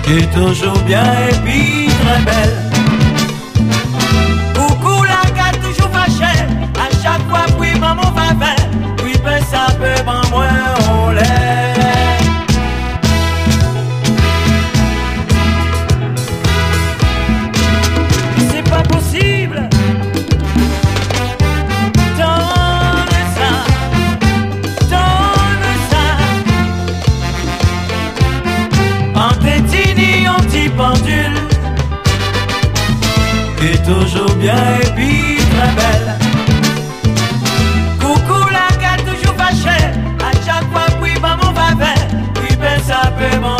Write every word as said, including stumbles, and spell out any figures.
qui est toujours bien et puis très belle. Coucou la gâte toujours fâchée, à chaque fois puis maman va faire, puis ben ça peut m'en moins on l'air. C'est pas possible. Donne ça, donne ça. En tétini, en petit pendule, qui est toujours bien et puis très belle. Coucou la gâte toujours fâchée, à chaque fois puis maman va faire, puis ben ça peut m'en